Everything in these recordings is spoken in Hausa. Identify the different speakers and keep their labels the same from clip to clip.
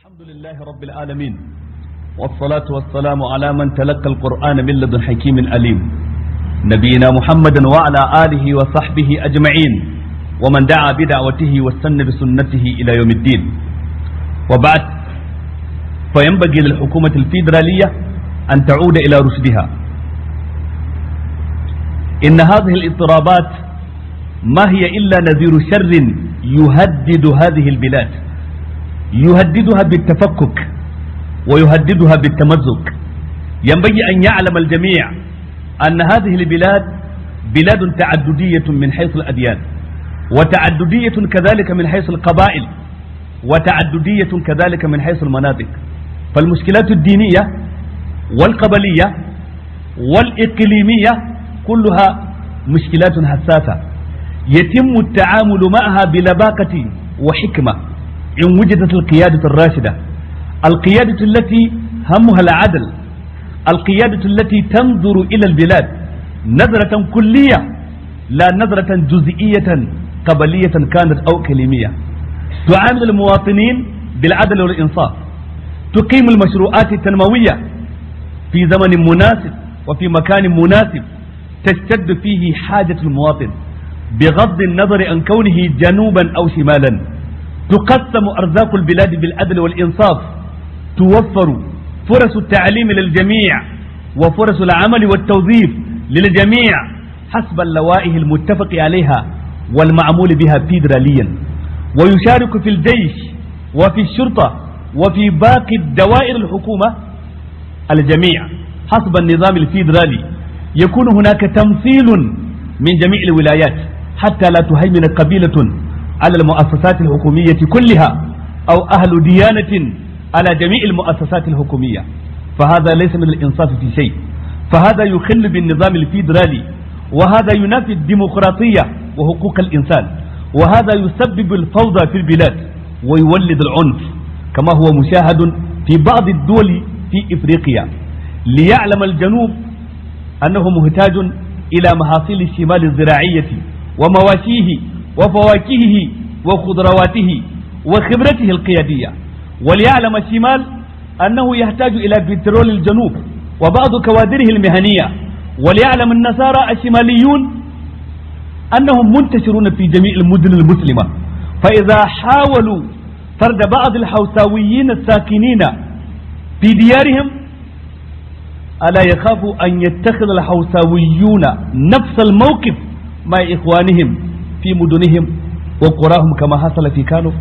Speaker 1: الحمد لله رب العالمين والصلاة والسلام على من تلقى القرآن من لدن حكيم عليم نبينا محمد وعلى آله وصحبه أجمعين ومن دعا بدعوته واستنى بسنته إلى يوم الدين وبعد فينبغي للحكومة الفيدرالية أن تعود إلى رشدها. إن هذه الاضطرابات ما هي إلا نذير شر يهدد هذه البلاد، يهددها بالتفكك ويهددها بالتمزق. ينبغي أن يعلم الجميع أن هذه البلاد بلاد تعددية من حيث الأديان، وتعددية كذلك من حيث القبائل، وتعددية كذلك من حيث المناطق. فالمشكلات الدينية والقبلية والإقليمية كلها مشكلات حساسة يتم التعامل معها بلباقة وحكمة إن وجدت القيادة الراشدة، القيادة التي همها العدل، القيادة التي تنظر إلى البلاد نظرة كلية لا نظرة جزئية قبلية كانت أو إقليمية، تعامل المواطنين بالعدل والإنصاف، تقيم المشروعات التنموية في زمن مناسب وفي مكان مناسب تشتد فيه حاجة المواطن بغض النظر عن كونه جنوبا أو شمالا. تقسم أرزاق البلاد بالعدل والإنصاف، توفر فرص التعليم للجميع وفرص العمل والتوظيف للجميع حسب اللوائح المتفق عليها والمعمول بها فيدراليا، ويشارك في الجيش وفي الشرطة وفي باقي الدوائر الحكومة الجميع حسب النظام الفيدرالي. يكون هناك تمثيل من جميع الولايات حتى لا تهيمن قبيلة على المؤسسات الحكومية كلها أو أهل ديانة على جميع المؤسسات الحكومية، فهذا ليس من الإنصاف في شيء، فهذا يخل بالنظام الفيدرالي، وهذا ينافي الديمقراطية وحقوق الإنسان، وهذا يسبب الفوضى في البلاد ويولد العنف كما هو مشاهد في بعض الدول في إفريقيا. ليعلم الجنوب أنه محتاج إلى محاصيل الشمال الزراعية ومواشيه وفواكهه وخضرواته وخبرته القيادية، وليعلم الشمال أنه يحتاج إلى بترول الجنوب وبعض كوادره المهنية، وليعلم النصارى الشماليون أنهم منتشرون في جميع المدن المسلمة، فإذا حاولوا طرد بعض الحوثاويين الساكنين في ديارهم ألا يخافوا أن يتخذ الحوثاويون نفس الموقف مع إخوانهم في مدنهم وقراهم كما حصل في كانو.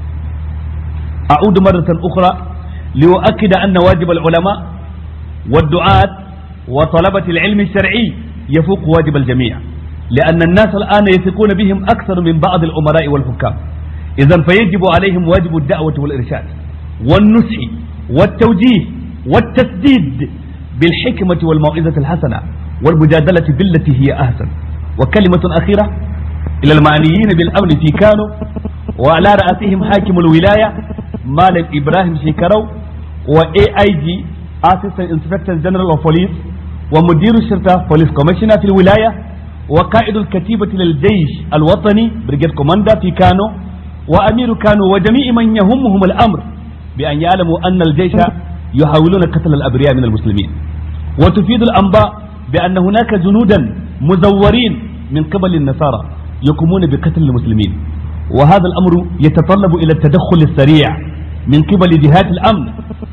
Speaker 1: أعود مرة أخرى لأؤكد أن واجب العلماء والدعاة وطلبة العلم الشرعي يفوق واجب الجميع، لأن الناس الآن يثقون بهم أكثر من بعض الأمراء والحكام. إذن فيجب عليهم واجب الدعوة والإرشاد والنصح والتوجيه والتسديد بالحكمة والموعظة الحسنة والمجادلة بالتي هي أحسن. وكلمة أخيرة إلى المعنيين بالأمن في كانو وعلى رأسهم حاكم الولاية مالك إبراهيم شيكرو وAIG Assistant Inspector General of Police ومدير الشرطة Police Commissioner في الولاية وقائد الكتيبة للجيش الوطني بريجيد كوماندا في كانو وأمير كانو وجميع من يهمهم الأمر بأن يعلموا أن الجيش يحاولون قتل الأبرياء من المسلمين. وتفيد الأنباء بأن هناك جنودا مزورين من قبل النصارى يقومون بقتل المسلمين، وهذا الأمر يتطلب إلى التدخل السريع من قبل جهات الأمن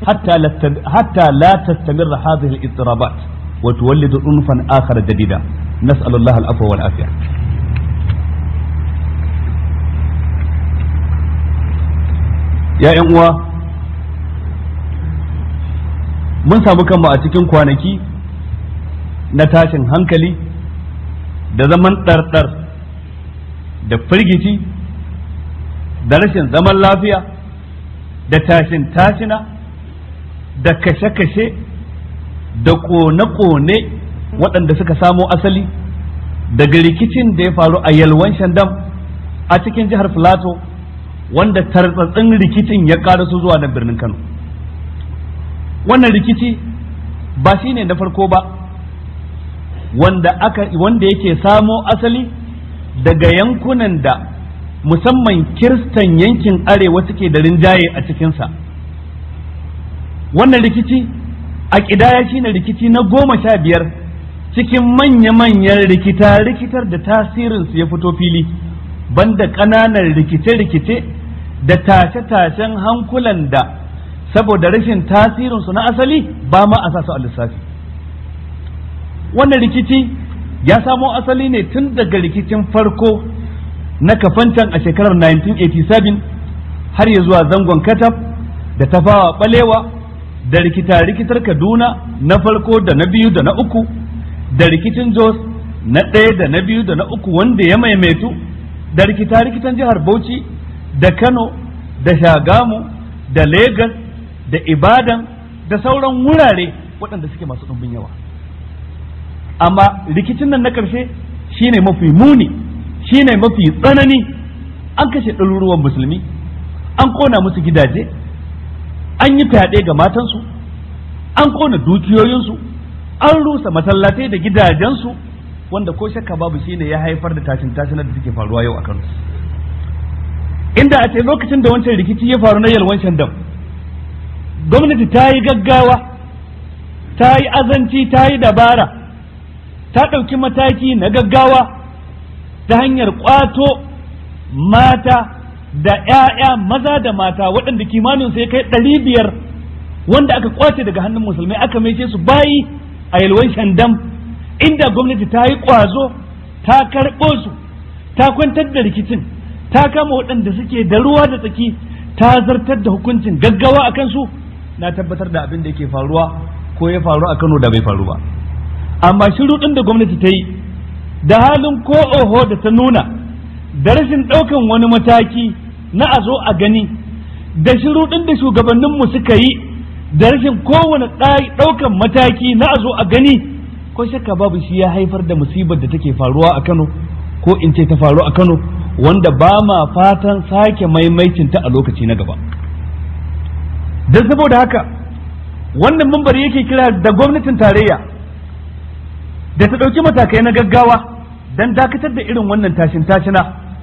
Speaker 1: حتى لا تستمر هذه الاضطرابات وتولد عنفا آخر جديدا. نسأل الله العفو والعافية. يا أخوة، mun samu kanmu a cikin kwanaki na tashin hankali da zaman ɗarɗar da firgici da rashin zaman lafiya da tashin tashina da kashe-kashe da ƙone-ƙone waɗanda suka samo asali daga rikicin da ya faru a yalwan shandam a cikin jihar Filato, wanda tartsatsin rikicin ya ƙaraso zuwa nan birnin Kano. Wannan rikici ba shi ne na farko ba wanda yake samo asali daga yankunan da musamman kiristan yankin arewa suke da rinjaye a cikinsa, wannan rikici a ƙidaya shine rikici na 15 cikin manya-manyan rikitar da tasirinsu ya fito fili, banda ƙananan rikice-rikice da tashe-tashen hankulan da saboda rashin tasirinsu na asali ba ma a su a lissafi. Wannan rikici ya samo asali ne tun daga rikicin farko na Kafancan a shekarar 1987 har ya zuwa zangon Katab da Tafawa Balewa da rikitar Kaduna na farko da na biyu da na uku da rikicin Jos na ɗaya da na biyu da na uku wanda ya maimaitu da rikitan jihar Bauchi da Kano da Shagamu da Legas da Ibadan da sauran wurare waɗanda suke masu ɗumbin yawa. Amma rikicin nan na ƙarshe shine mafi muni, shine mafi tsanani. An kashe ɗaruruwan musulmi, an ƙona musu gidaje, an yi fyaɗe ga matansu, an ƙona dukiyoyinsu, an rusa masallatai da gidajensu, wanda ko shakka babu shine ya haifar da tashin da suke faruwa yau a Kano. Inda a ce lokacin da wancan rikici ya faru na Yalwan Shandam, gwamnati ta yi gaggawa, ta yi azanci, ta yi dabara, ta ɗauki mataki na gaggawa ta hanyar ƙwato mata da ‘ya'ya maza da mata waɗanda kimanin sai kai 500 wanda aka ƙwace daga hannun musulmai aka maishe su bayi a Yalwan Shandam, inda gwamnati ta yi ƙwazo, ta karɓo su, ta kwantar da rikicin, ta kama waɗanda suke da ruwa da tsaki, ta zartar da hukuncin gaggawa a kansu. Na tabbatar da abin da yake faruwa ko ya faru a Kano da bai faru ba. Amma shiru ɗin da gwamnati ta yi da halin ko oho da ta nuna da rashin ɗaukan wani mataki na a zo a gani da shiru ɗin da shugabanninmu suka yi da rashin kowane ɗaukan mataki na a zo a gani, ko shakka babu shi ya haifar da musibar da take faruwa a Kano, ko in ce ta faru a Kano, wanda ba ma fatan sake maimaicinta a lokaci na gaba. Don saboda haka wannan mambari yake kira da gwamnatin tarayya da ta ɗauki matakai na gaggawa don dakatar da irin wannan tashina.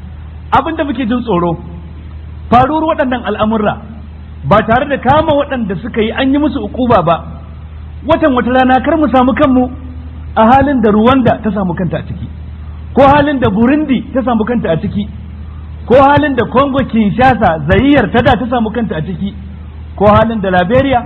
Speaker 1: Abin da muke jin tsoro faruwar waɗannan al'amurra ba tare da kama waɗanda suka yi an yi musu ukuba ba. Wata rana kar mu samu kanmu a halin da Rwanda ta samu kanta a ciki, ko halin da Burundi ta samu kanta a ciki, ko halin da Congo Kinshasa Zaire ta da ta samu kanta a ciki, ko halin da Liberia,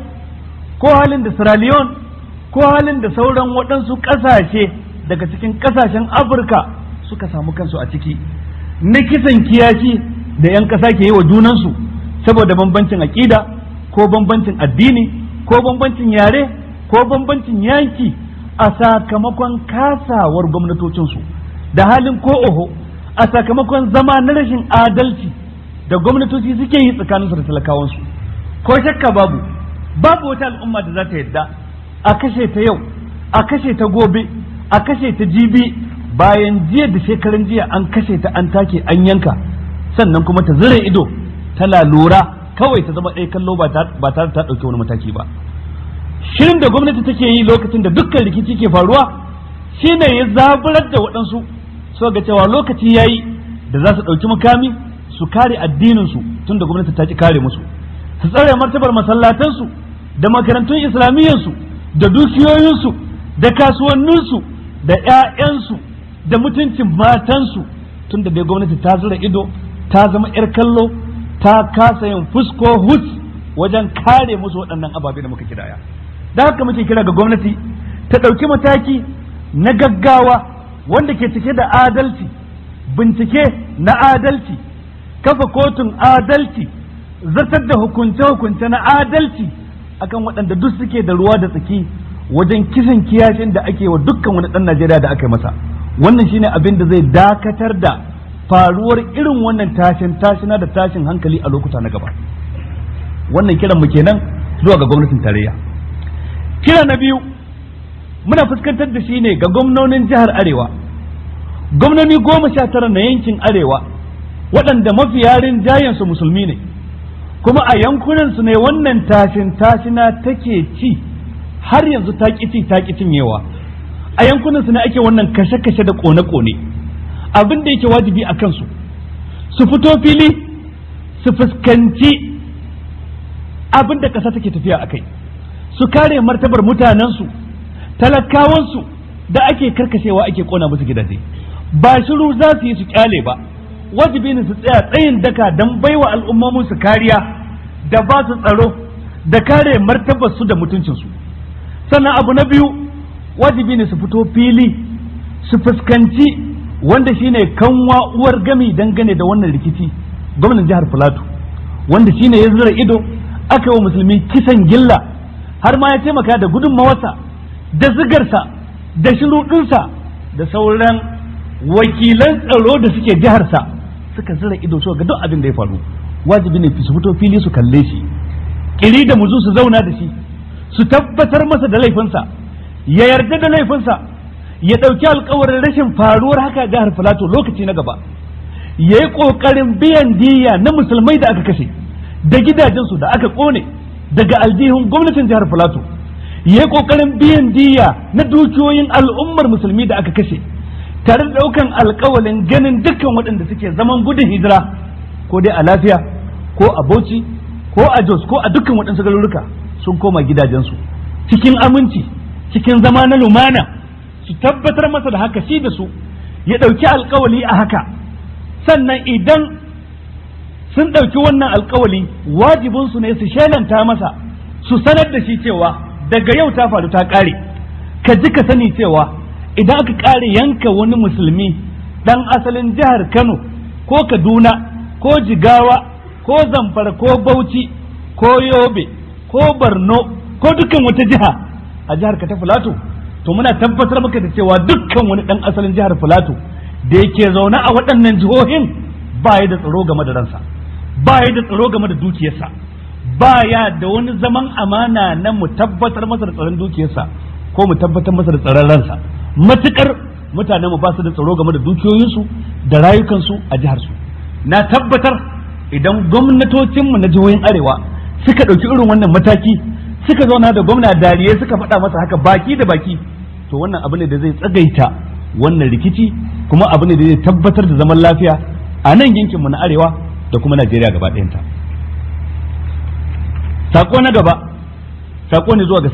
Speaker 1: ko halin da Sierra Leone, ko halin da sauran waɗansu ƙasashe daga cikin ƙasashen Afirka suka samu kansu a ciki, na kisan kiyashi da 'yan ƙasa ke yi wa junansu saboda bambancin aƙida ko bambancin addini ko bambancin yare ko bambancin yanki a sakamakon kasawar gwamnatocinsu da halin ko oho, a sakamakon zama na rashin adalci da gwamnatoci suke yi tsakaninsu da talakawansu. Ko shakka babu wata al'umma da za ta yadda a kashe ta yau, a kashe ta gobe, a kashe ta jibi, bayan jiya da shekaran jiya an kashe ta, an take, an yanka, sannan kuma ta zira ido tana lura kawai ta zama ɗaya kallo ba tare ta ɗauki wani mataki ba. Shirin da gwamnati take yi lokacin da dukkan rikici ke faruwa shine ya zaburar da waɗansu so ga cewa lokaci yayi da za su ɗauki makami su kare addininsu tun da gwamnati ta ki kare musu, su tsare martabar masallatansu da makarantun islamiyyarsu da dukiyoyinsu da kasuwanninsu da 'ya'yansu da mutuncin matansu, tun da dai gwamnati ta zura ido ta zama 'yar kallo, ta kasa yin fusko hus wajen kare musu waɗannan ababe da muka kidaya. Da haka muke kira ga gwamnati ta ɗauki mataki na gaggawa wanda ke cike da adalci, bincike na adalci, kafa kotun adalci, zartar da hukunce-hukunce na adalci akan waɗanda duk suke da ruwa da tsaki wajen kisan kiyashin da ake wa dukkan wani ɗan Najeriya da aka yi masa. Wannan shine abin da zai dakatar da faruwar irin wannan tashina da tashin hankali a lokuta na gaba. Wannan kiran mu kenan zuwa ga gwamnatin tarayya. Kira na biyu muna fuskantar da shi ne ga gwamnonin jihar Arewa, gwamnoni 19 na yankin Arewa waɗanda mafiya rinjayensu musulmi ne, kuma a yankunansu ne wannan tashina take ci har yanzu ta ƙi cinyewa. A yankunansu ne ake wannan kashe-kashe da ƙone-ƙone. Abin da yake wajibi a kansu su fito fili su fuskanci abin da ƙasa take tafiya a kai, su kare martabar mutanensu, talakawansu da ake karkashewa ake kona musu gidaje. Ba shiru za su yi su kyale ba, wajibi ne su tsaya tsayin daka don baiwa al'ummomin su kariya da ba su tsaro da kare martabar su da mutuncinsu. Sannan abu na biyu, wajibi ne su fito fili su fuskanci wanda shine kanwa uwar gami dangane da wannan rikici, gwamnan jihar Filato, wanda shine ya zura ido aka wa musulmi kisan gilla, har ma ya taimaka da gudunmawarsa da zigarsa da shiruɗinsa da sauran wakilan tsaro da suke jiharsa suka zura ido so ga duk abin da ya faru. Wajibi ne su fito fili su kalle shi kiri da muzu, su zauna da shi, su tabbatar masa da laifinsa, ya yarda da laifinsa, ya ɗauki alkawarin rashin faruwar haka jihar Filato lokaci na gaba, ya yi ƙoƙarin biyan diya na musulmai da aka kashe da gidajensu da aka ƙone daga aljihun gwamnatin jihar Filato, ya yi ƙoƙarin biyan diya na dukiyoyin al'ummar musulmi da aka kashe, tare da ɗaukan alkawalin ganin dukkan waɗanda suke zaman gudun hijira ko dai a lafiya ko a Bauchi ko a Jos ko a dukkan waɗansu garuruka sun koma gidajensu cikin aminci, cikin zama na lumana. Su tabbatar masa da haka shi da su, ya ɗauki alkawali a haka. Sannan idan sun ɗauki wannan alkawali, wajibinsu ne su shelanta masa, su sanar da shi cewa daga yau ta faru ta ƙare. Ka ji ka sani cewa idan aka ƙare yanka wani musulmi ɗan asalin jihar Kano ko Kaduna ko Jigawa ko Zamfara ko Bauchi ko Yobe ko Borno ko dukkan wata jiha a jihar ka ta Filato, to muna tabbatar maka da cewa dukkan wani dan asalin jihar Filato da yake zaune a waɗannan jihohin ba ya da tsaro game da ransa, ba ya da tsaro game da dukiyarsa, ba ya da wani zaman amana na mu tabbatar masa da tsaron dukiyarsa ko mu tabbatar masa da tsaron ransa, matukar mutanen mu ba su da tsaro game da dukiyoyinsu da rayukansu a jihar su. Na tabbatar idan gwamnatocinmu na jihohin arewa suka ɗauki irin wannan mataki, suka zauna da gwamna Dariye suka faɗa masa haka baki da baki, to wannan abu ne da zai tsagaita wannan rikici, kuma abu ne da zai tabbatar da zaman lafiya a nan yankin mu na arewa da kuma Najeriya gaba ɗayanta. Sako na gaba, sako ne zuwa ga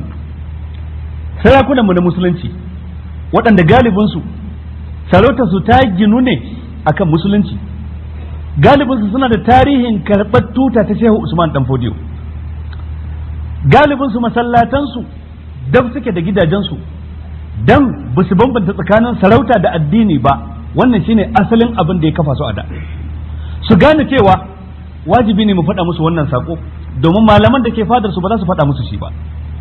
Speaker 1: sarakunan mu na musulunci, waɗanda galibin su sarautar su ta ginu ne akan musulunci, galibin su suna da tarihin karɓar tuta ta Shehu Usman Dan Fodiyo, galibin su masallatansu dab suke da gidajensu, dan ba su bambanta tsakanin sarauta da addini ba. Wannan shine asalin abin da ya kafa su a da. Su gane cewa wajibi ne mu faɗa musu wannan sako, domin malaman da ke fadar su ba za su faɗa musu shi ba.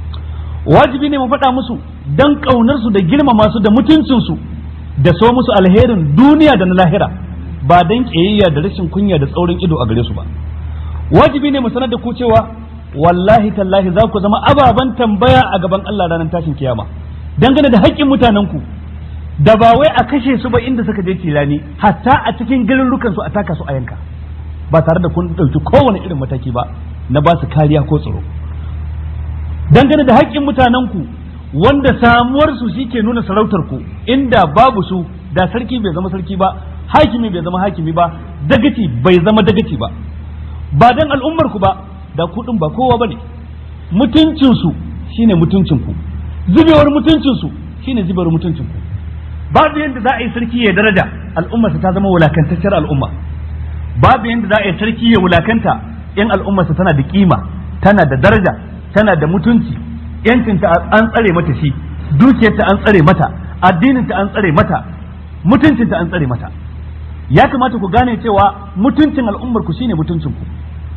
Speaker 1: Wajibi ne mu faɗa musu dan ƙaunar su da girmama su da mutuncin su da so musu alherin duniya da na lahira, ba dan ƙiyayya da rashin kunya da tsaurin ido a gare su ba. Wajibi ne mu sanar da ku cewa wallahi tallahi za ku zama ababen tambaya a gaban Allah ranar tashin kiyama dangane da haƙƙin mutanenku, da ba wai a kashe su ba inda suka je tilani, hatta a cikin garurukan su a taka su a yanka, ba tare da kun ɗauki kowane irin mataki ba na ba su kariya ko tsaro. Dangane da haƙƙin mutanenku wanda samuwar su shike nuna sarautar ku, inda babu su da sarki bai zama sarki ba, hakimi bai zama hakimi ba, dagaci bai zama dagaci ba, ba dan al'ummar ku ba da kuɗin ba kowa bane. Mutuncinsu shine mutuncinku, zubewar mutuncinsu shine zubewar mutuncinku. Babu yanda za a yi sarki ya daraja al'ummarsa ta zama wulakantacciyar al'umma, babu yanda za a yi sarki ya wulakanta in al'ummarsa tana da kima, tana da daraja, tana da mutunci, yancinta an tsare mata shi, dukiyarta an tsare mata, addininta an tsare mata, mutuncinta an tsare mata. Ya kamata ku gane cewa mutuncin al'ummar ku shine mutuncin ku.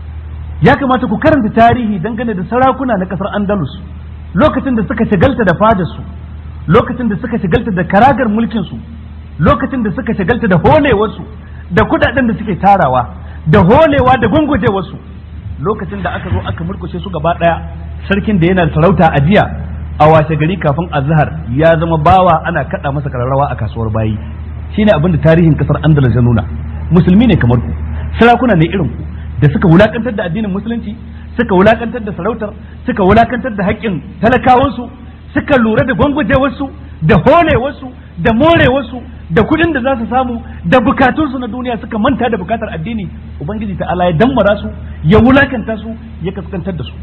Speaker 1: Ya kamata ku karanta tarihi dangane da sarakuna na kasar Andalus, lokacin da suka shagalta da fadarsu, lokacin da suka shagalta da karagar mulkin su, lokacin da suka shagalta da holewarsu, da kudaden da suke tarawa, da holewa da gungujewarsu, lokacin da aka zo aka murkushe su gaba daya, sarkin da yana da sarauta a jiya a washe gari kafin azhar ya zama bawa ana kada masa kararrawa a kasuwar bayi. Shine abin da tarihin kasar Andalus ya nuna. Musulmi ne kamar ku, sarakuna ne irin ku, da suka wulakantar da addinin musulunci, suka wulakantar da sarautar, suka wulakantar da haƙƙin talakawansu, suka lura da gwangwajewarsu, da holewarsu, da morewarsu, da kuɗin da za su samu, da bukatunsu na duniya, suka manta da bukatar addini. Ubangiji ta'ala ya dammara su, ya wulakanta su, ya kaskantar da su.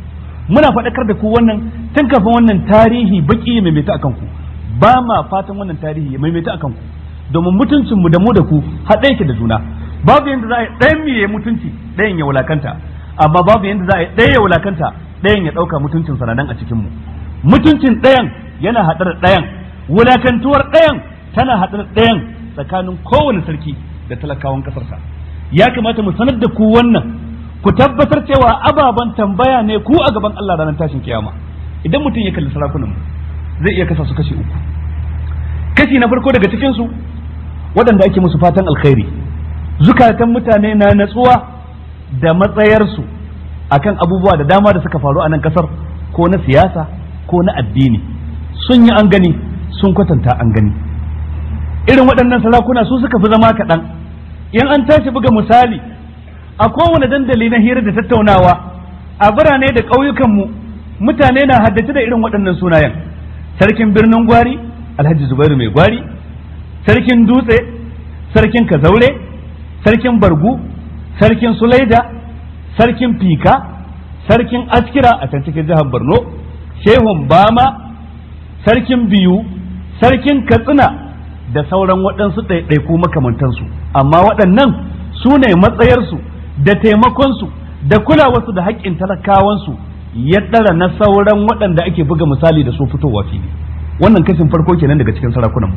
Speaker 1: muna faɗakar da ku wannan tun kafin wannan tarihi baki ya maimaita akan ku, ba ma fatan wannan tarihi ya maimaita akan ku, domin mutuncin mu da mu da ku haɗe yake da juna. Babu yanda za a yi ɗayan mu ya mutunci ɗayan ya wulakanta, amma babu yanda za a yi ɗaya ya wulakanta ɗayan ya ɗauka mutuncin sanadan a cikin mu. Mutuncin ɗayan yana haɗe da ɗayan, wulakantuwar ɗayan tana haɗe da ɗayan tsakanin kowane sarki da talakawan ƙasarsa. Ya kamata mu sanar da ku wannan, ku tabbatar cewa ababen tambaya ne ku a gaban Allah ranar tashin kiyama. Idan mutum ya kalli sarakunan mu zai iya kasa su kashi uku. Kashi na farko daga cikin su waɗanda ake musu fatan alkhairi, zukatan mutane na natsuwa da matsayarsu akan abubuwa da dama da suka faru a nan kasar, ko na siyasa ko na addini, sun yi an gani, sun kwatanta an gani. Irin waɗannan sarakuna su suka fi zama kaɗan. In an tashi buga misali a kowane dandali na hira da tattaunawa a birane da ƙauyukanmu, mutane na haddace da irin waɗannan sunayen: sarkin birnin Gwari Alhaji Zubairu Mai Gwari, sarkin Dutse sarkin Kazaure, sarkin Bargu sarkin Sulaida, sarkin Fika, sarkin Askira a can cikin jihar Borno, Shehun Bama, sarkin Biyu, sarkin Katsina da sauran waɗansu ɗaiɗaiku makamantansu. Amma waɗannan su ne matsayarsu da taimakonsu da kulawarsu da haƙƙin talakawansu ya ɗara na sauran waɗanda ake buga misali da su fitowa fili. Wannan kashin farko kenan daga cikin sarakunanmu.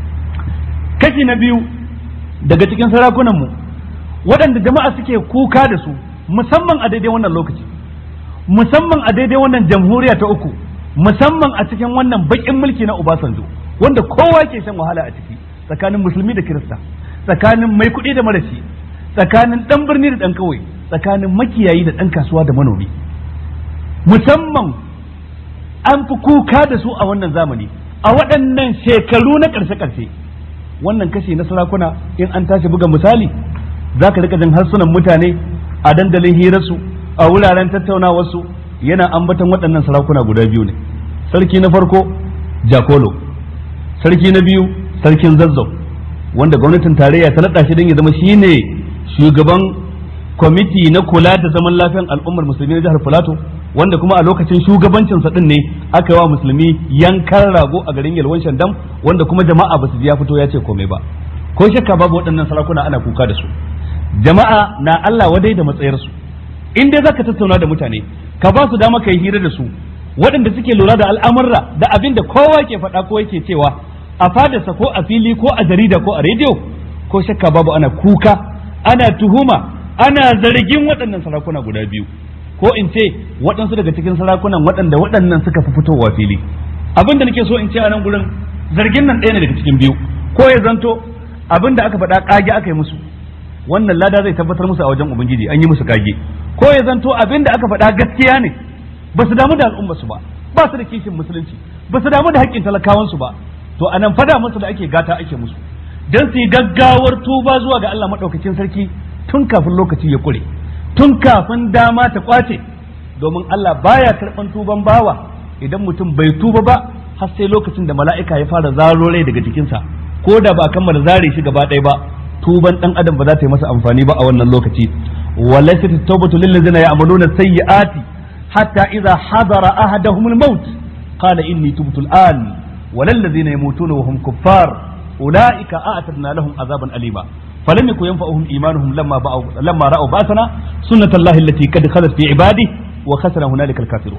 Speaker 1: Kashi na biyu daga cikin sarakunanmu waɗanda jama'a suke kuka da su, musamman a daidai wannan lokaci, musamman a daidai wannan jamhuriya ta uku, musamman a cikin wannan baƙin mulki na Obasanjo, wanda kowa ke shan wahala a ciki, tsakanin musulmi da kirista, tsakanin mai kuɗi da marashi, tsakanin ɗan birni da ɗan ƙauye, tsakanin makiyayi da ɗan kasuwa da manomi. Musamman an fi kuka da su a wannan zamani, a waɗannan shekaru na ƙarshe-ƙarshe. Wannan kashi na sarakuna in an tashi buga misali za ka rika jin harsunan mutane a dandalin hirarsu, a wuraren tattaunawarsu, yana ambatan waɗannan sarakuna guda biyu ne. Sarki na farko Jakolo, sarki na biyu sarkin Zazzau, wanda gwamnatin tarayya ta naɗa shi don ya zama shine shugaban kwamiti na kula da zaman lafiyar al'ummar musulmi na jihar Filato, wanda kuma a lokacin shugabancinsa din ne aka yi wa musulmi yankan rago a garin Yalwan Shandam, wanda kuma jama'a ba su ji ya fito ya ce komai ba. Ko shakka babu waɗannan sarakuna ana kuka da su, jama'a na Allah wadai da matsayarsu. In dai zaka tattauna da mutane ka ba su dama kai hira da su, waɗanda suke lura da al'amurra da abin da kowa ke faɗa ko yake cewa a fadarsa ko a fili ko a jarida ko a rediyo, ko shakka babu ana kuka, ana tuhuma, ana zargin waɗannan sarakuna guda biyu, ko in ce waɗansu daga cikin sarakunan waɗanda waɗannan suka fi fitowa fili. Abin da nake so in ce a nan gurin, zargin nan ɗaya ne daga cikin biyu, ko ya zanto abin da aka faɗa ƙage aka yi musu, wannan lada zai tabbatar musu a wajen Ubangiji an yi musu ƙage, ko ya zanto abin da aka faɗa gaskiya ne, ba su damu da al'ummarsu ba, ba su da kishin musulunci, ba su damu da haƙƙin talakawansu ba, to anan fada musu da ake gata ake musu, dan su yi gaggawar tuba zuwa ga Allah maɗaukakin sarki tun kafin lokaci ya kure, tun kafin dama ta kwace, domin Allah baya karɓan tuban bawa idan mutum bai tuba ba har sai lokacin da mala'ika ya fara zaro rai daga jikinsa, ko da ba a kammala zare shi gaba ɗaya ba, tuban ɗan adam ba za ta yi masa amfani ba a wannan lokaci. Walaysat at-tawbatu lil ladzina ya'maluna sayyi'ati hatta idza hadara ahaduhum al-maut qala inni tubtu al-an walal ladzina yamutuna wa hum kuffar ulaika a'tadna lahum azaban alima فلم يكن ينفعهم إيمانهم لما رأوا بأسنا سنة الله التي قد خلت في عباده وخسر هنالك الكافرون.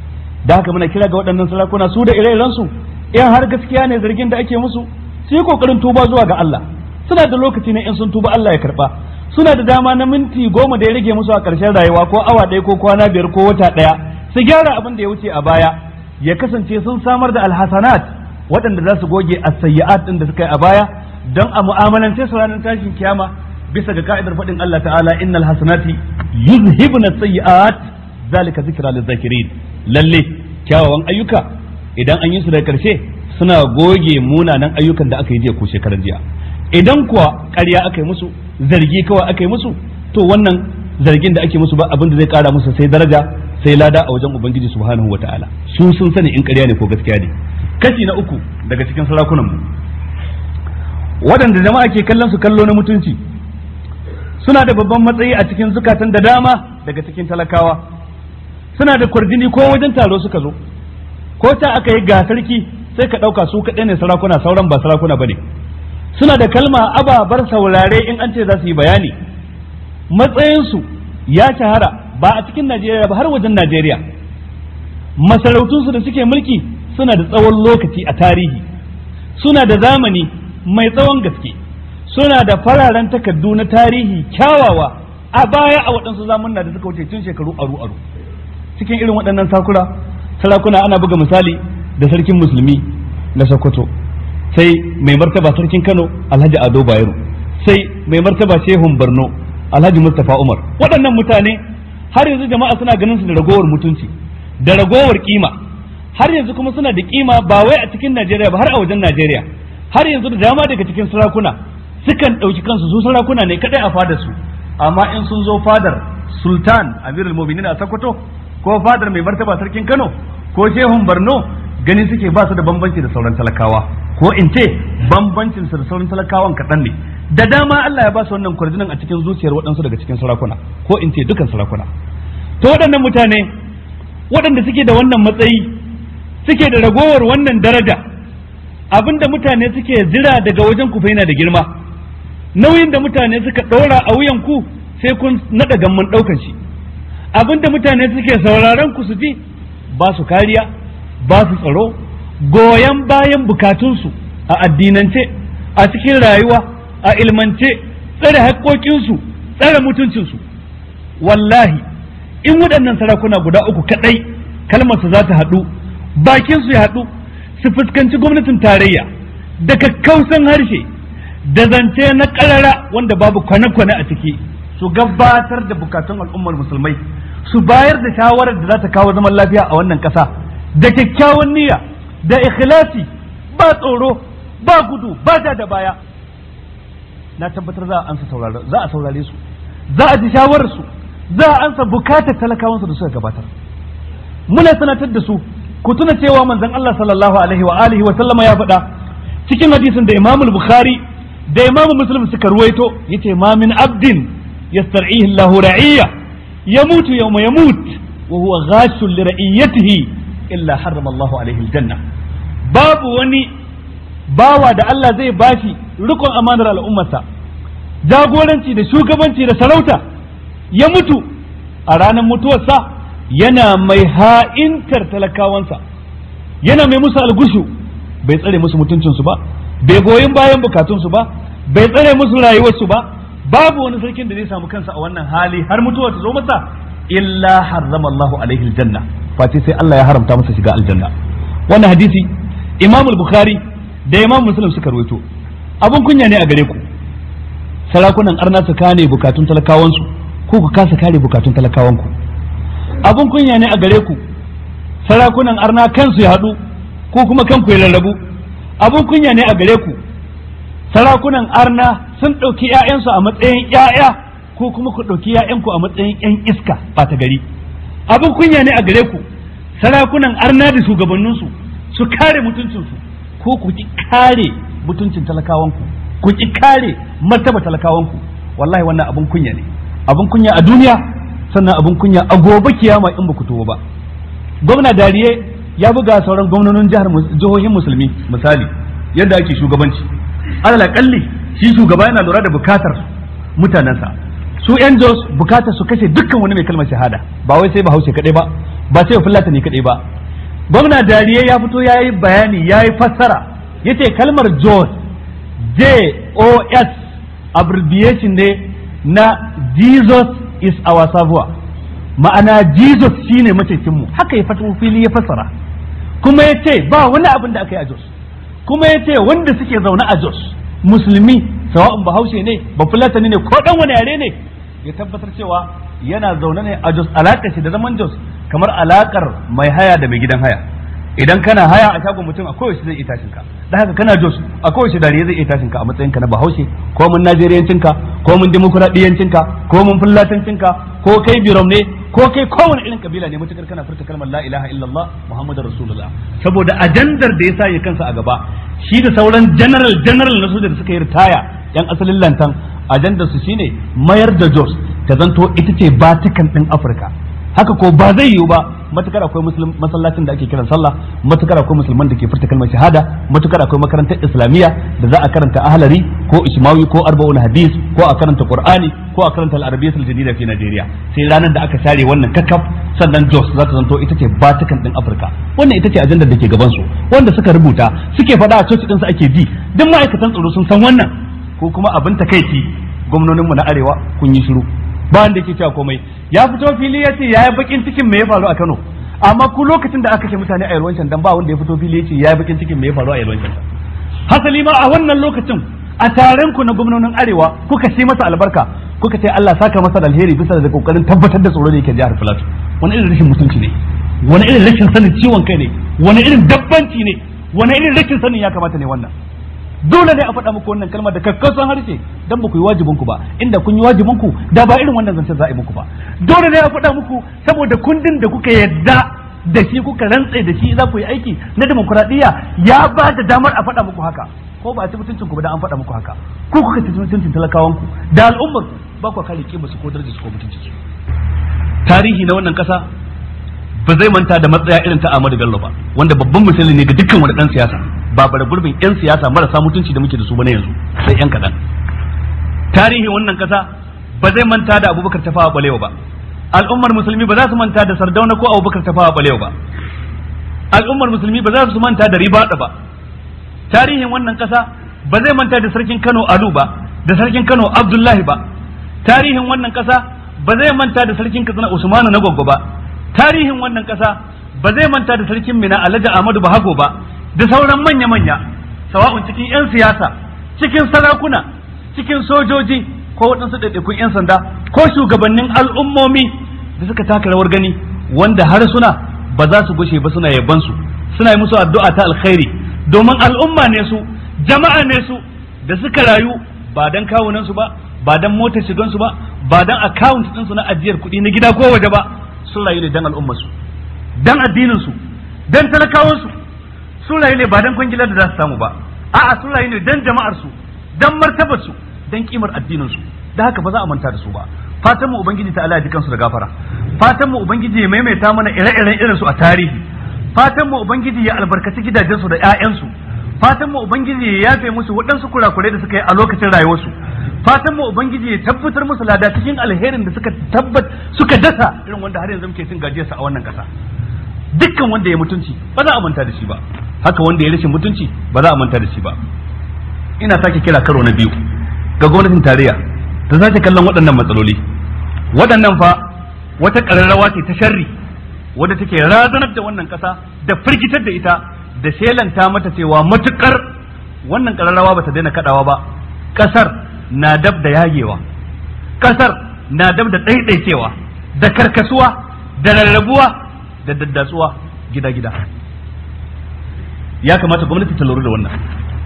Speaker 1: da haka muna kira ga waɗannan sarakuna su da ire-iren su, in har gaskiya ne zargin da ake musu, su yi kokarin tuba zuwa ga Allah, suna da lokaci ne in sun tuba Allah ya karba, suna da dama na minti 10 da ya rage musu a ƙarshen rayuwa, ko awa 1 ko kwana 5 ko wata 1, su gyara abin da ya wuce a baya, ya kasance sun samar da alhasanat waɗanda za su goge as-sayyi'at din da suka yi a baya, don a mu'amalance su ranar tashin kiyama bisa ga ka'idar faɗin Allah ta'ala innal hasanati yuzhibuna sayyi'at zalika zikra lizakirin. Lalle kyawawan ayyuka idan an yi su daga karshe suna goge munanan ayyukan da aka yi jiya ko shekaran jiya. Idan kuwa ƙarya aka yi musu, zargi kawai aka yi musu, to wannan zargin da ake musu ba abin da zai kara musu sai daraja sai lada a wajen Ubangiji subhanahu wata'ala. Su sun sani in ƙarya ne ko gaskiya ne. Kashi na uku daga cikin sarakunan mu waɗanda jama'a ke kallon su kallo na mutunci, suna da babban matsayi a cikin zukatan da dama daga cikin talakawa, suna da kwarjini ko wajen taro suka zo, ko ta aka yi ga sarki sai ka ɗauka su kaɗai ne sarakuna, sauran ba sarakuna ba ne. Suna da kalma ababar saurare in an ce za su yi bayani. Matsayinsu ya shahara ba a cikin Najeriya ba har wajen Najeriya. Masarautunsu da suke mulki suna da tsawon lokaci a tarihi, suna da zamani mai tsawon gaske, suna da fararen takardu na tarihi kyawawa a baya a waɗansu zamanna da suka wuce tun shekaru aru-aru. Cikin irin waɗannan sarakuna ana buga misali da sarkin musulmi na Sokoto, sai mai martaba sarkin Kano Alhaji Ado Bayero, sai mai martaba Shehun Borno Alhaji Mustapha Umar. Waɗannan mutane har yanzu jama'a suna ganin su da ragowar mutunci da ragowar kima, har yanzu kuma suna da kima ba wai a cikin Najeriya ba har a wajen Najeriya. Har yanzu da dama daga cikin sarakuna sukan ɗauki kansu su sarakuna ne kadai a fadar su, amma in sun zo fadar Sultan Amirul Mu'minin a Sokoto ko fadar mai martaba sarkin Kano ko Shehun Borno, gani suke ba su da bambanci da sauran talakawa, ko in ce bambancin su da sauran talakawan kaɗan ne. Da dama Allah ya ba su wannan kwarjinan a cikin zuciyar waɗansu daga cikin sarakuna, ko in ce dukan sarakuna. To waɗannan mutane waɗanda suke da wannan matsayi, suke da ragowar wannan daraja, abinda mutane suke jira daga wajen ku fa yana da girma. Nauyin da mutane suka ɗora a wuyan ku sai kun naɗa gamman ɗaukan shi. Abinda mutane suke sauraron ku su ji, ba su kariya, ba su tsaro, goyon bayan bukatunsu a addinance, a cikin rayuwa, a ilmance, tsare haƙoƙinsu, tsare mutuncinsu. Wallahi in waɗannan sarakuna guda uku kaɗai kalmarsu za ta haɗu, bakinsu ya haɗu, su fuskanci gwamnatin tarayya da kakkausan harshe da zance na ƙarara wanda babu kwane-kwane a ciki, su gabatar da bukatun al'ummar musulmai, su bayar da shawarar da za ta kawo zaman lafiya a wannan ƙasa da kyakkyawan niyya da ikhlasi, ba tsoro, ba gudu, ba da baya. Na tabbatar za a saurare su, za a ji shawarar su, za a ansa bukatar talakawansu da suka gabatar. Muna sanatar da su, ku tuna cewa manzon Allah sallallahu alaihi wa alihi wa sallama ya faɗa cikin hadisin da Imam Bukhari da Imam Muslim suka ruwaito, yace ma min abdin yastar'ihi Allahu ra'iyya yamutu yawma yamut wa huwa ghashun li ra'iyatihi illa harrama Allahu alaihi aljanna. Babu wani bawa da Allah zai bashi rikon amanar al'ummarsa, jagoranci da shugabanci da sarauta, ya mutu a ranar mutuwarsa yana mai ha'intar talakawansa, yana mai musu algushu, bai tsare musu mutuncinsu ba, bai goyin bayan bukatunsu ba, bai tsare musu rayuwarsu ba. Babu wani sarkin da zai samu kansa a wannan hali har mutuwa ta zo masa illa harrama Allahu alaihi aljanna, face sai Allah ya haramta masa shiga aljanna. Wannan hadisi Imam Bukhari da Imam Muslim suka rawaito. Abun kunya ne a gare ku sarakunan arna su kane bukatun talakawansu, ko ku kasa kare bukatun talakawanku. Abun kunya ne a gare ku sarakunan arna kansu ya haɗu, ko kuma kanku ya rarrabu. Abun kunya ne a gare ku sarakunan arna sun ɗauki ‘ya'yansu a matsayin ‘ya'ya, ko kuma ku ɗauki ‘ya'yanku a matsayin ‘yan iska ɓata gari. Abun kunya ne a gare ku sarakunan arna da shugabanninsu su kare mutuncinsu, ko ku ki kare mutuncin talakawanku, ku ki kare martaba talakawanku. Wallahi wannan abun kunya ne, abun kunya a duniya, sannan abun kunya a gobe kiyama in ba ku tuwo ba. Gwamna Dariye ya buga sauran gwamnonin jihohin musulmi misali yadda ake shugabanci. Alal kalli shi shugaba yana lura da bukatar mutanensa. Su yan Jos bukatar su kashe dukkan wani mai kalmar shahada, ba wai sai Bahaushe kadai ba, ba sai Fulatani kadai ba. Gwamna Dariye ya fito ya yi bayani, ya yi fassara, yace kalmar Jos, JOS abbreviation ne na Jesus is our savior, ma'ana Jesus shine macecinmu. Haka ya fito fili ya fassara, kuma yace ba wani abin da aka yi a Jos, kuma yace wanda suke zaune a Jos musulmi, sawa'un Bahaushe ne, ba Fulatani ne, ko dan wani yare ne, ya tabbatar cewa yana zaune ne a Jos. Alakar shi da zaman Jos kamar alakar mai haya da mai gidan haya. Idan kana haya a shagon mutum, akwai wasu zai iya tashin ka, da haka kana Jos akwai wasu Dariye zai iya tashin ka a matsayin ka na Bahaushe, ko mun Najeriyancin ka, ko mun Dimokuraɗiyyancin ka, ko mun Fulatancin ka, ko kai Birom ne, ko kai kowane irin kabila ne, mutukar kana furta kalmar la ilaha illallah Muhammadur Rasulullah. Saboda ajandar da ya sa ya kansa a gaba, shi da sauran general na soja da suka yi ritaya yan asalin lantan, ajandar su shine mayar da Jos ta zanto ita ce Vatican din Afirka. haka ko ba zai yiwu ba matukar akwai masallacin da ake kiran sallah, matukar akwai musulman da ke furta kalmar shahada, matukar akwai makarantar islamiyya da za a karanta ahlari ko ishmawi ko arba'un hadis ko a karanta qur'ani ko a karanta al-arabiyyatul jadida fi Najeriya. Sai ranar da aka share wannan kakkaf sannan Jos za ta zanto ita ce Vatican din Afirka. Wannan ita ce ajandar da ke gaban su, wanda suka rubuta suke faɗa a coci din su ake ji, duk ma'aikatan tsaro sun san wannan. Ko kuma abin takeici gwamnoninmu na arewa kun yi shiru, ba wanda yake cewa komai. Ya fito fili ya ce yayi bakin cikin me ya faru a Kano, amma ku lokacin da aka kashe mutane a Yalwan dan ba wanda ya fito fili ya ce yayi bakin cikin me ya faru a Yalwan Shandan. Hasali ma a wannan lokacin a taron ku na gwamnonin arewa kuka ce masa albarka, kuka ce Allah saka masa da alheri bisa da kokarin tabbatar da tsaro da yake jihar Plateau. Wani irin rashin mutunci ne, wani irin rashin sanin ciwon kai ne, wani irin dabbanci ne, wani irin rashin sanin ya kamata ne wannan. Dole ne a faɗa muku wannan kalmar da kakkausan harshe dan ba ku yi wajibin ku ba, inda kun yi wajibin ku da ba irin wannan zancen za a yi muku ba. Dole ne a faɗa muku saboda kundin da kuka yadda da shi kuka rantse da shi za ku yi aiki na demokuraɗiyya ya ba da damar a faɗa muku haka, ko ba a ci mutuncin ku ba da an faɗa muku haka, ko kuka ci mutuncin talakawan ku da al'ummar ba ku kare kima su ko darajar su ko mutuncin su. Tarihi na wannan kasa ba zai manta da matsaya irin ta Ahmadu Bello ba, wanda babban misali ne ga dukkan wani dan siyasa, ba bara gurbin yan siyasa marasa mutunci da muke da su ba na yanzu sai yan kadan. Tarihin wannan kasa ba zai manta da Abubakar Tafawa Balewa ba, al'ummar musulmi ba za su manta da Sardauna ko Abubakar Tafawa Balewa ba, al'ummar musulmi ba za su manta da Ribada ba. Tarihin wannan kasa ba zai manta da sarkin Kano Alu ba, da sarkin Kano Abdullahi ba. Tarihin wannan kasa ba zai manta da sarkin Katsina Usmanu na Goggo ba. Tarihin wannan kasa ba zai manta da sarkin Mina Alhaji Ahmadu Bahago ba, da sauran manya-manya, sawa'un cikin 'yan siyasa, cikin sarakuna, cikin sojoji, ko waɗansu ɗaiɗaikun 'yan sanda, ko shugabannin al'ummomi da suka taka rawar gani, wanda har suna ba za su gushe ba suna yaban su, suna yi musu addu'a ta alkhairi, domin al'umma ne su, jama'a ne su, da suka rayu ba dan kawunan su ba dan motar shigan su ba dan account din su na ajiyar kuɗi na gida ko waje ba, sun rayu ne dan al'ummar su, dan addinin su, dan talakawan su. Sun rayu ne ba dan kwangilar da za su samu ba, a'a sun rayu ne dan jama'ar su, dan martabar su, dan kimar addinin su. Da haka ba za a manta da su ba. Fatan mu ubangiji ta Allah ya ji kansu da gafara. Fatan mu ubangiji ya maimaita mana ire-iren irin su a tarihi. Fatan mu ubangiji ya albarkaci gidajen su da ƴaƴan su. Fatan mu ubangiji ya yafe musu waɗansu kurakurai da suka yi a lokacin rayuwar su. Fatan mu ubangiji ya tabbatar musu lada cikin alherin da suka dasa irin wanda har yanzu muke cin gajiyarsa a wannan ƙasa. Dukkan wanda ya mutunci ba za a manta da shi ba, haka wanda ya rashin mutunci ba za a manta da shi ba. Ina sake kira karo na biyu ga gwamnatin tarayya ta sake kallon waɗannan matsaloli. Waɗannan fa wata ƙararrawa ce ta sharri wadda take razanar da wannan ƙasa da firgitar da ita da shelanta mata cewa matukar wannan ƙararrawa bata daina kaɗawa ba, ƙasar na dab da yagewa, ƙasar na dab da ɗaiɗaicewa, da karkasuwa, da rarrabuwa, da daddatsuwa gida-gida. Ya kamata gwamnati ta lura da wannan.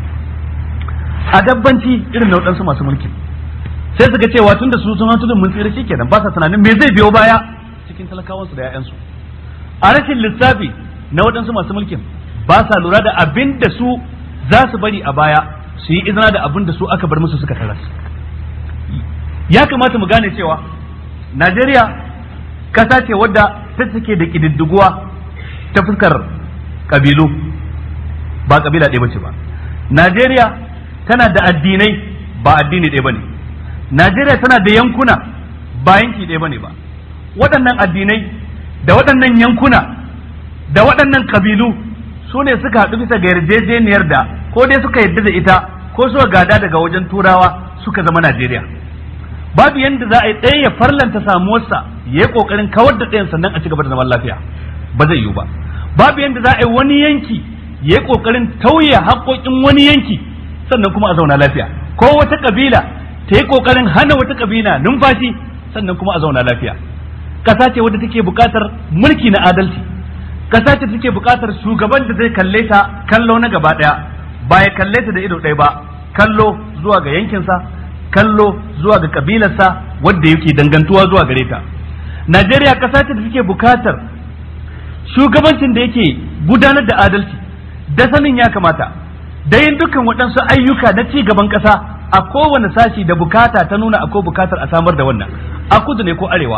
Speaker 1: A dabbanci irin na waɗansu masu mulki sai su ga cewa tun da su sun tudun mun tsira shikenan, ba sa tunanin me zai biyo baya cikin talakawansu da 'ya'yansu. A rashin lissafi na waɗansu masu mulkin ba sa lura da abin da su za su bari a baya, su yi izina da abin da su aka bar musu suka taras. Ya kamata mu gane cewa Najeriya kasa ce wadda ta take da ƙididdiguwa ta fuskar ƙabilu, ba ƙabila ɗaya bace ba. Najeriya tana da addinai, ba addini ɗaya bane. Najeriya tana da yankuna, ba yanki ɗaya bane ba. Waɗannan addinai da waɗannan yankuna da waɗannan ƙabilu su ne suka haɗu bisa ga yarjejeniyar da ko dai suka yarda da ita ko suka gada daga wajen turawa suka zama Najeriya. Babu yanda za a yi ɗaya ya farlanta samuwarsa ya yi ƙoƙarin kawar da ɗayan sannan a ci gaba da zaman lafiya, ba zai yiwu ba. Babu yanda za a yi wani yanki ya yi ƙoƙarin tauye haƙoƙin wani yanki sannan kuma a zauna lafiya, ko wata ƙabila ta yi ƙoƙarin hana wata ƙabila numfashi sannan kuma a zauna lafiya. Ƙasa ce wadda take buƙatar mulki na adalci, ƙasa ce take buƙatar shugaban da zai kalle ta kallo na gaba ɗaya, ba ya kalle ta da ido ɗaya ba, kallo zuwa ga yankinsa, kallo zuwa ga kabilarsa wadda yake dangantuwa zuwa gare ta. Najeriya ƙasa ce da take buƙatar shugabancin da yake gudanar da adalci, da sanin ya kamata, da yin dukkan waɗansu ayyuka na ci gaban ƙasa a kowane sashi da bukata ta nuna akwai bukatar a samar da wannan, a kudu ne ko arewa,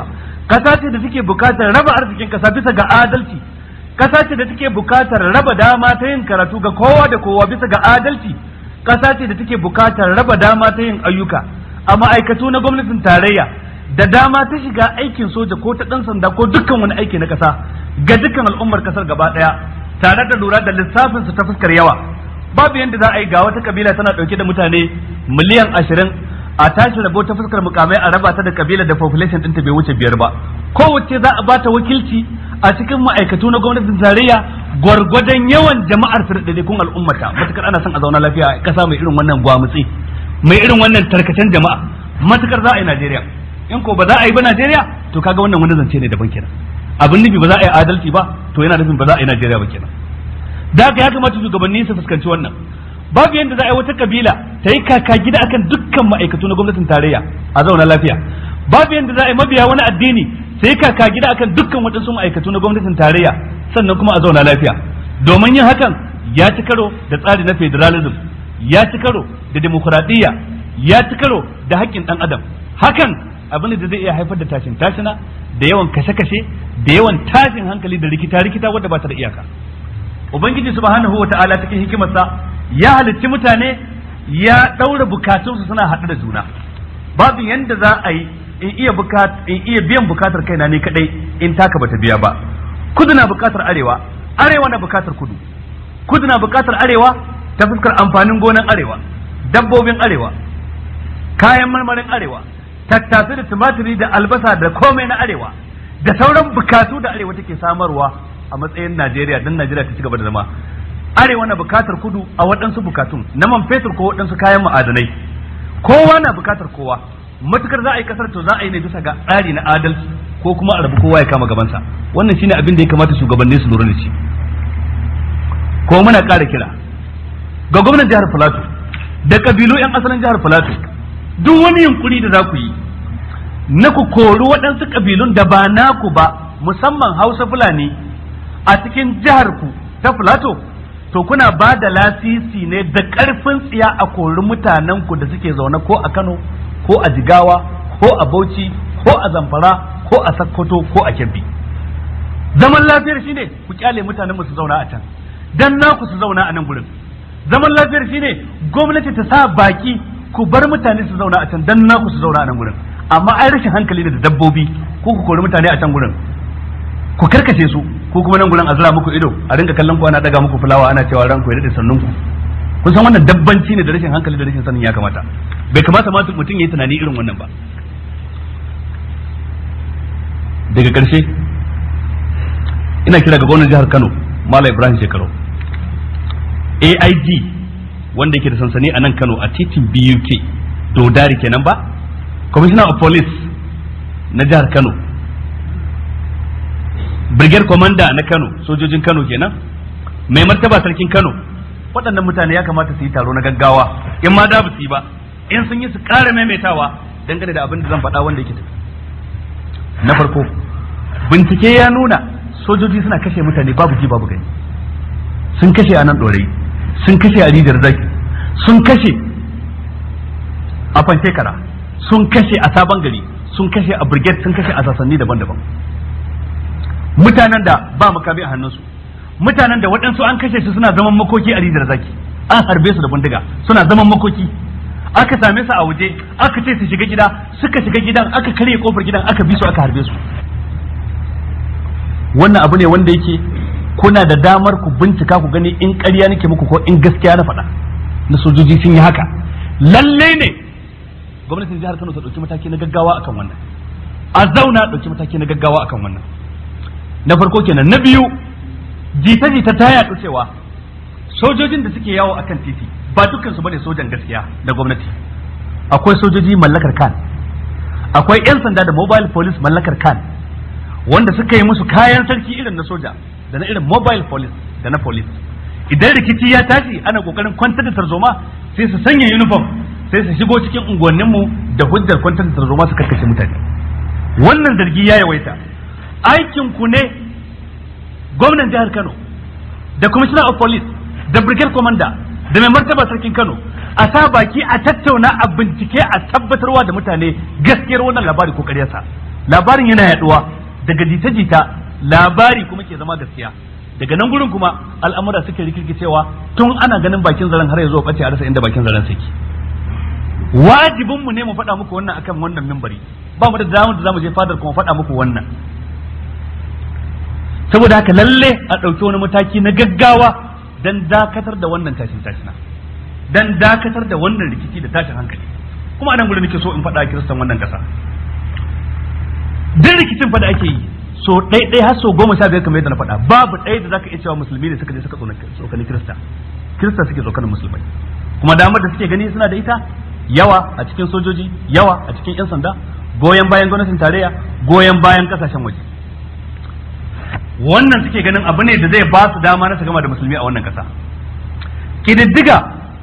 Speaker 1: kasa ce da take bukatar raba arzikin kasa bisa ga adalci, kasa ce da take bukatar raba dama ta yin karatu ga kowa da kowa bisa ga adalci, kasa ce da take bukatar raba dama ta yin ayyuka a ma'aikatu na gwamnatin tarayya da dama ta shiga aikin soja ko ta dan sanda ko dukkan wani aiki na kasa ga dukkan al'ummar kasar gaba daya tare da lura da lissafin su ta fuskar yawa. Babu yanda za a yi ga wata kabila tana dauke da mutane miliyan 20 a tashi rabo ta fuskar mukamai a raba ta da kabila da population ɗinta bai wuce 5 ba. Kowace za a bata wakilci a cikin ma'aikatu na gwamnatin tarayya gwargwadon yawan jama'ar su da kun al'ummata, matukar ana son a zauna lafiya a kasa mai irin wannan gwamutsi, mai irin wannan tarkacen jama'a, matukar za a yi Najeriya. In ko ba za a yi ba Najeriya, to kaga wannan wani zance ne daban kenan. Abin nufi ba za a yi adalci ba, to yana nufin ba za a yi Najeriya ba kenan. Da haka ya kamata shugabanni su fuskanci wannan. Babu yadda za a yi wata kabila ta yi kaka gida akan dukkan ma'aikatu na gwamnatin tarayya a zauna lafiya. Babu yadda za a yi mabiya wani addini sai kaka gida akan dukkan waɗansu ma'aikatu na gwamnatin tarayya sannan kuma a zauna lafiya. Domin yin hakan ya ci karo da tsari na federalism, ya ci karo da demokuraɗiyya, ya ci karo da haƙƙin ɗan adam. Hakan abin da zai iya haifar da tashin tashina, da yawan kashe-kashe, da yawan tashin hankali da rikita-rikita wadda ba ta da iyaka. Ubangiji subhanahu wa ta'ala cikin hikimarsa ya halicci mutane ya ɗaura bukatunsu suna haɗu da juna. Babu yanda za a yi in iya biyan bukatar kaina ne kadai in taka bata biya ba. Kudu na bukatar arewa, arewa na bukatar kudu. Kudu na bukatar arewa ta fuskar amfanin gonan arewa, dabbobin arewa, kayan marmarin arewa, tattasai da tumatiri da albasa da komai na arewa, da sauran bukatu da arewa take samarwa a matsayin Najeriya don Najeriya ta ci gaba da zama. Arewa na bukatar kudu a waɗansu bukatun na man fetur ko waɗansu kayan ma'adanai. Kowa na bukatar kowa. Matukar za a yi kasar to za a yi ne bisa ga tsari na adalci ko kuma a rabu kowa ya kama gabansa. Wannan shine abin da ya kamata shugabanni su lura da shi. Ko muna ƙara kira ga gwamnan jihar Filato da kabilu 'yan asalin jihar Filato, duk wani yunkuri da za ku yi na ku kori waɗansu kabilun da ba naku ba, musamman Hausa Fulani a cikin jihar ku ta Filato, to kuna ba da lasisi ne da ƙarfin tsiya a kori mutanen ku da suke zaune ko a Kano ko a Jigawa ko a Bauchi ko a Zamfara ko a Sokoto ko a Kebbi. Zaman lafiyar shine ku kyale mutanen mu su zauna a can, dan naku su zauna a nan gurin. Zaman lafiyar shine gwamnati ta sa baki ku bar mutane su zauna a can, dan naku su zauna a nan gurin. Amma ai rashin hankali da dabbobi ko ku kori mutane a can gurin, ku karkace su ko kuma nan gurin a zura muku ido a rinka kallon ku ana daga muku fulawa ana cewa ranku ya dade sannun ku. Kun san wannan dabbanci ne da rashin hankali da rashin sanin ya kamata. Bai kamata ma mutum ya yi tunani irin wannan ba. Daga ƙarshe ina kira ga gwamnan jihar Kano Malam Ibrahim Shekaru, AIG wanda yake da sansani a nan Kano a titin BUK Dodari kenan ba, Commissioner of Police na jihar Kano, Brigade Commander na Kano, sojojin Kano kenan, mai martaba sarkin Kano. Waɗannan mutane ya kamata su yi taro na gaggawa, in ma da ba su yi ba, in sun yi su ƙara maimaitawa dangane da abin da zan faɗa wanda yake tafi. Na farko, bincike ya nuna sojoji suna kashe mutane babu ji babu gani. Sun kashe a nan ɗorai, sun kashe a Rijiyar Zaki, sun kashe a Fantekara, sun kashe a Sabon Gari, sun kashe a Brigade, sun kashe a sassanni daban-daban. Mutanen da ba makami a hannunsu, mutanen da waɗansu an kashe su suna zaman makoki a Rijiyar Zaki, an harbe su da bindiga suna zaman makoki, aka same su a waje, aka ce su shiga gida, suka shiga gidan, aka karye kofar gidan, aka bi su, aka harbe su. Wannan abu ne wanda yake kuna da damar ku bincika ku gani in ƙarya nake muku ko in gaskiya na faɗa. Na sojoji sun yi haka, lalle ne gwamnatin jihar Kano ta ɗauki mataki na gaggawa akan wannan, a zauna ɗauki mataki na gaggawa akan wannan. Na farko kenan. Na biyu, jita-jita ta yaɗu cewa sojojin da suke yawo akan titi ba dukkan su bane sojan gaskiya da gwamnati. Akwai sojoji mallakar kan, akwai 'yan sanda da mobile police mallakar kan, wanda suka yi musu kayan sarki irin na soja da na irin mobile police da na police. Idan rikici ya tashi ana kokarin kwantar da tarzoma sai su sanya uniform sai su shigo cikin unguwanninmu da hujjar kwantar da tarzoma su karkashe mutane. Wannan zargi ya yawaita. Aikin ku ne gwamnan jihar Kano da commissioner of police da brigade commander da mai martaba sarkin Kano a sa baki a tattauna a bincike a tabbatarwa da mutane gaskiyar wannan labari ko ƙaryarsa. labarin yana yaduwa daga jita-jita labari kuma ke zama gaskiya, daga nan gurin kuma al'amura suke rikirkicewa tun ana ganin bakin zaren har ya zo bace a rasa inda bakin zaren suke. Wajibin mu ne mu faɗa muku wannan akan wannan mimbari, ba mu da damar da zamu je fadar kuma faɗa muku wannan. Saboda haka lalle a ɗauki wani mataki na gaggawa dan dakatar da wannan tashin-tashina, dan dakatar da wannan rikici da tashin hankali. Kuma anan gurin nake so in faɗa kiristan wannan ƙasa, duk rikicin fa da ake yi so ɗaiɗai har so 15 kamar yadda na faɗa, babu ɗaya da zaka iya cewa musulmi ne suka je suka tsokani kirista suke tsokanin musulmai. Kuma damar da suke gani suna da ita, yawa a cikin sojoji, yawa a cikin 'yan sanda, goyon bayan gwamnatin tarayya, goyon bayan kasashen waje. Wannan suke ganin abu ne da zai ba su dama na su gama da musulmi a wannan kasa. Kididdiga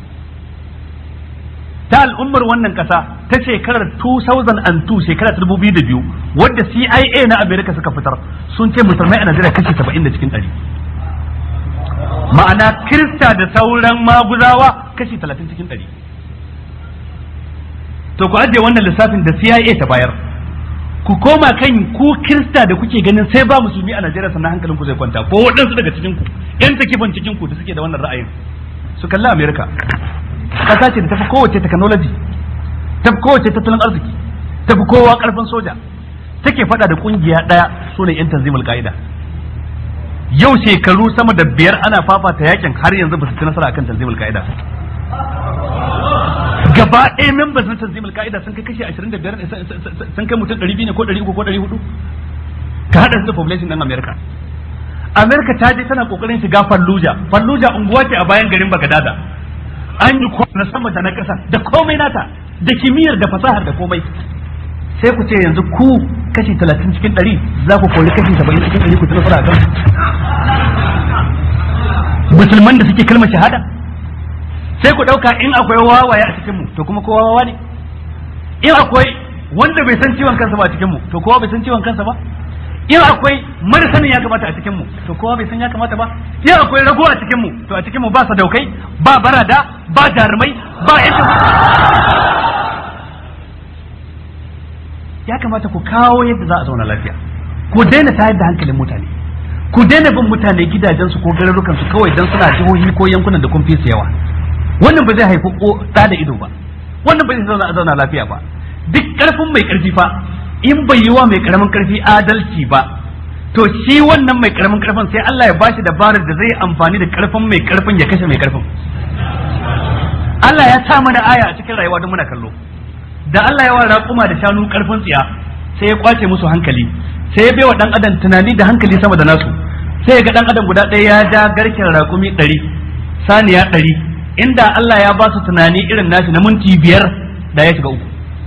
Speaker 1: ta al'ummar wannan kasa ta shekarar 2002, shekarar 2002, wadda CIA na Amerika suka fitar, sun ce musulmai a Najeriya kashi 70 cikin 100. Ma'ana Kirista da sauran maguzawa kashi 30 cikin 100. To ku ajiye wannan lissafin da CIA ta bayar, ku koma kan ku Kirista da kuke ganin sai ba musulmi a Najeriya sannan hankalinku zai kwanta, ko waɗansu daga cikin ku, ƴan takifan cikin ku da suke da wannan ra'ayin, su kalli Amerika. Kasa ce da tafi kowace technology, tafi kowace tattalin arziki, tafi kowa karfin soja, take fada da kungiya daya sunan yan tanzimul qaida. Yau shekaru sama da 5 ana fafata yakin har yanzu ba su ci nasara akan tanzimul qaida. Gaba ɗaya members na tanzimul qaida sun kai kashi 25, sun kai mutum 200 ne ko 300 ko 400, ka hada su da population ɗin America. America ta je tana kokarin shiga Fallujah unguwa ce a bayan garin Baghdad. An yi na sama da na ƙasa da komai nata, da kimiyyar da fasahar da komai. Sai ku ce yanzu ku kashi 30 cikin 100 za ku kori kashi 70 cikin 100 ku tana fara kan musulman da suke kalmar shahada. Sai ku ɗauka in akwai wawaye a cikin mu to kuma kowa wawa ne, in akwai wanda bai san ciwon kansa ba a cikin mu to kowa bai san ciwon kansa ba, in akwai marasanin ya kamata a cikin mu to kowa bai san ya kamata ba, in akwai rago a cikin mu to a cikin mu ba sadaukai, ba barada, ba jarumai, ba yadda. Ya kamata ku kawo yadda za a zauna lafiya, ku daina tayar da hankalin mutane, ku daina bin mutane gidajensu ko garurukansu kawai dan suna jihohi ko yankunan da kun fi su yawa. Wannan ba zai haifi ɗa da ido ba, wannan ba zai zauna lafiya ba. Duk ƙarfin mai ƙarfi fa in bai yi wa mai karamin karfi adalci ba, to shi wannan mai karamin karfin sai Allah ya bashi dabarar da zai amfani da karfin mai karfin ya kashe mai karfin. Allah ya sa mana aya a cikin rayuwa don muna kallo, da Allah ya wa raƙuma da shanu karfin tsiya sai ya kwace musu hankali, sai ya baiwa dan adam tunani da hankali sama da nasu. Sai ga dan adam guda ɗaya ya ja garken raƙumi 100, saniya 100, inda Allah ya ba su tunani irin nashi na minti 5 da ya shiga uku.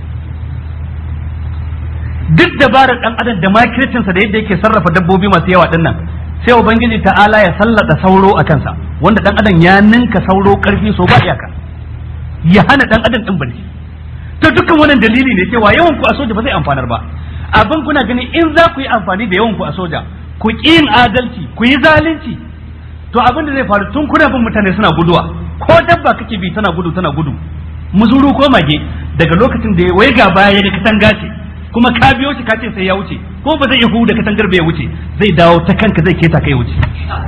Speaker 1: Duk dabarar dan adam da makircinsa da yadda yake sarrafa dabbobi masu yawa din nan, sai ubangiji ta'ala ya sallata sauro a kansa, wanda dan adam ya ninka sauro karfi so ba iyaka, ya hana dan adam din barci. To dukkan wannan dalili ne cewa yawan ku a soja ba zai amfanar ba. Abin kuna gani in za ku yi amfani da yawan ku a soja, ku ƙi yin adalci, ku yi zalunci, to abin da zai faru tun kuna bin mutane suna guduwa, ko dabba kake bi tana gudu, muzuru ko mage, daga lokacin da wai ga baya da katanga ce, kuma ka biyo shi ka ce sai ya wuce, ko ba zai iya huda katangar bai wuce, zai dawo ta kanka zai keta kai wuce.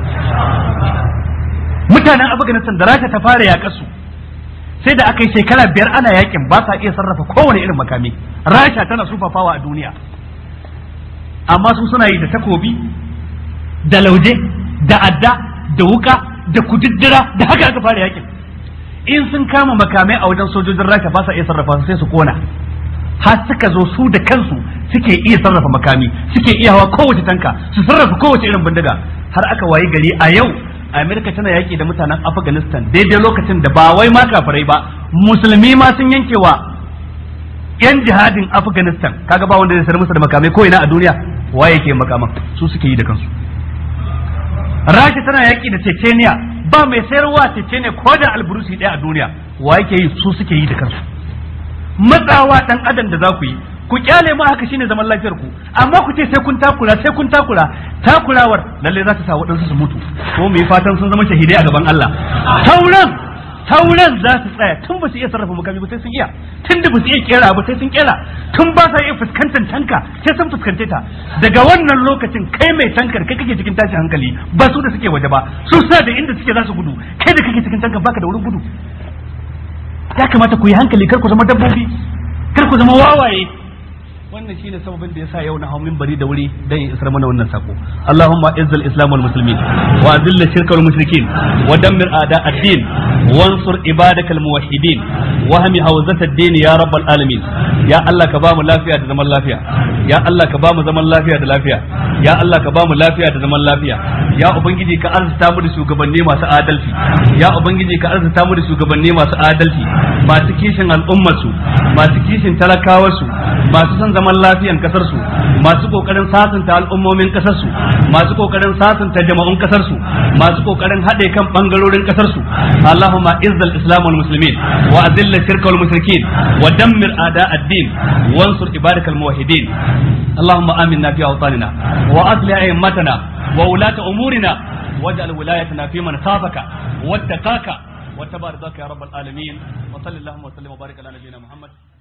Speaker 1: Mutanen Afghanistan da Rasha ta fara yaƙarsu, sai da aka yi shekara 5 ana yakin ba sa iya sarrafa kowane irin makami. Rasha tana sufafawa a duniya, amma su suna yi da takobi, da lauje, da adda, da wuka, da kudiddira, da haka aka fara yakin. In sun kama makamai a wajen sojojin Rasha ba sa iya sarrafa su sai su kona. Har suka zo su da kansu suke iya sarrafa makami, suke iya hawa kowace tanka, su sarrafa kowace irin bindiga. Har aka wayi gari a yau Amerika tana yaki da mutanen Afghanistan daidai lokacin da ba wai ma kafirai ba, musulmi ma sun yankewa yan jihadin Afghanistan. Kaga ba wanda zai sayar musu da makamai ko ina a duniya, waye yake makaman? Su suke yi da kansu. Rasha tana yaki da Chechnya, ba mai sayarwa Chechnya ko da alburusi ɗaya a duniya, waye yake yi? Su suke yi da kansu. Matsawa dan adam da za ku yi, ku kyale mu haka shine zaman lafiyar ku, amma ku ce sai kun takura, takurawar lalle za ta sa waɗansu su mutu, ko mu yi fatan sun zama shahidai a gaban Allah. Sauran sauran za su tsaya tun ba su iya sarrafa makami ba sai sun iya, tun da ba su iya kera ba sai sun kera, tun ba sa iya fuskantar tanka sai sun fuskante ta. Daga wannan lokacin kai mai tankar kai kake cikin tashin hankali, ba su da suke waje ba, su suna da inda suke za su gudu, kai da kake cikin tankar baka da wurin gudu. Ya kamata ku yi hankali, kar ku zama dabbobi, kar ku zama wawaye. Wannan shine sababin da yasa yau na hau minbari da wuri dan in isar mana wannan sako. Allahumma izzil islam wal muslimin wa azil shirka wal mushrikin wa dammir a'da ad-din wansur ibadakal muwahhidin wa hami hawzat ad-din ya rabbal alamin. Ya Allah ka bamu lafiya da zaman lafiya, ya Allah ka bamu zaman lafiya da lafiya, ya Allah ka bamu lafiya da zaman lafiya. Ya ubangiji ka arzuta mu da shugabanni masu adalci, ya ubangiji ka arzuta mu da shugabanni masu adalci, masu kishin al'ummar su, masu kishin talakawar su, masu son zaman lafiyan kasar su, masu kokarin sasanta al'ummomin kasar su, masu kokarin sasanta jama'un kasar su, masu kokarin haɗe kan bangarorin kasar su. Allahumma izzal islam wal muslimin wa azilla shirka wal mushrikin wa dammir a'da ad-din wansur ibadakal muwahhidin. Allahumma aminna fi awtanina wa aslih a'immatana wa ulata umurina waj'al wilayatana fi man khafaka wattaqaka وتبارك يا رب العالمين وصلى اللهم وسلم وبارك على نبينا محمد.